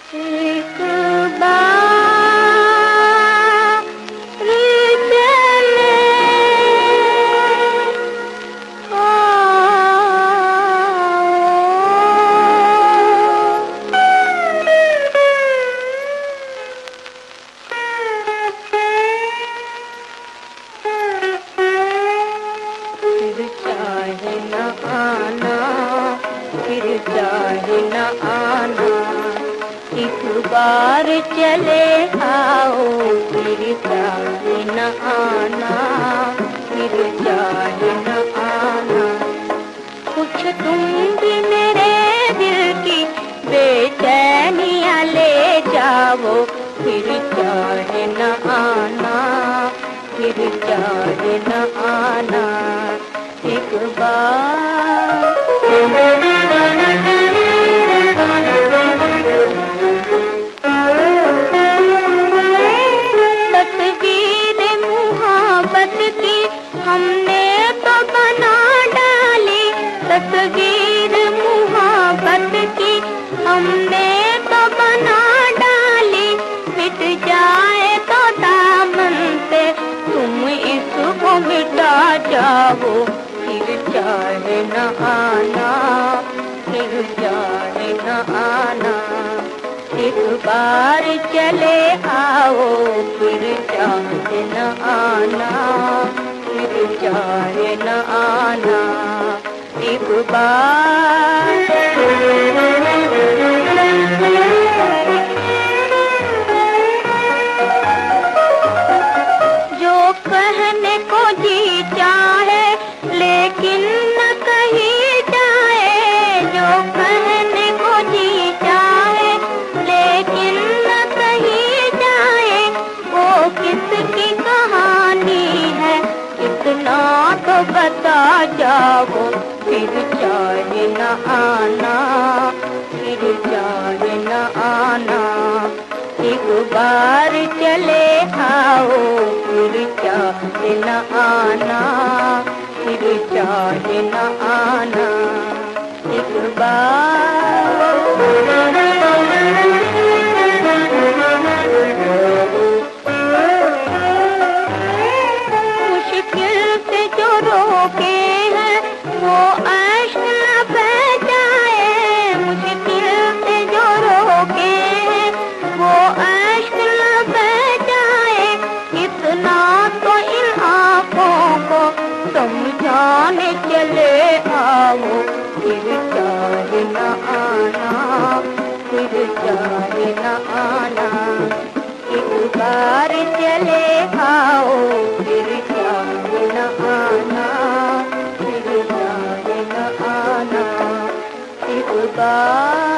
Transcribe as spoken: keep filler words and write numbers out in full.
एक बार चले फिर चाहे न आना, फिर चाहे न आना। एक बार चले आओ, फिर चाहे न आना, फिर चाहे न आना। कुछ तुम भी मेरे दिल की बेचैनियाँ ले जाओ, फिर चाहे न आना, फिर चाहे न आना। एक बार तस्वीर मुहब्बत की हमने तो बना डाली, तस्वीर मुहब्बत की हमने तो बना डाली। मिट जाए तो दामन से तुम इसको मिटा जाओ, फिर चाहे न आना, फिर चाहे न आना। एक बार चले आओ, फिर चाहे न आना, फिर चाहे न आना। एक बार जो कहने को जी चाहे लेकिन न कही जाए, जो कहने को जी चाहे लेकिन न कही जाए। वो किसकी कहानी है इतना तो बता जाओ, फिर चाहे न आना, फिर चाहे न आना। एक बार चले आओ, फिर चाहे न आना, फिर चाहे न आना। एक बार मुश्किल से जो रोके हैं वो ऐश न बह जाए, मुश्किल से जो रोके हैं वो ऐश न बह जाए। इतना तो इन आँखों को समझाने चले आओ, फिर चाहे न आना, फिर चाहे न आना। एक बार चले आओ, फिर चाहे न आना, फिर चाहे न आना। एक बार